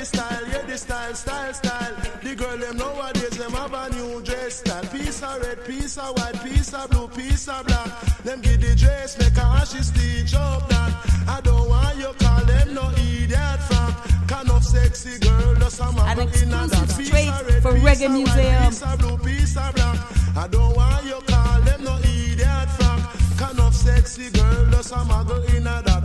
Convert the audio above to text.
style. The girl them nowadays them have a new dress style. Piece of red, piece of white, piece of blue, piece of black. Them give the dress, make her she stitch up that. I don't want you call them no idiot from. Kind of sexy girl, just a man in a that. Straight for Reggae Museum. Piece of blue, piece of black. I don't want you call them no idiot from. Kind of sexy girl, just a muggle in a that.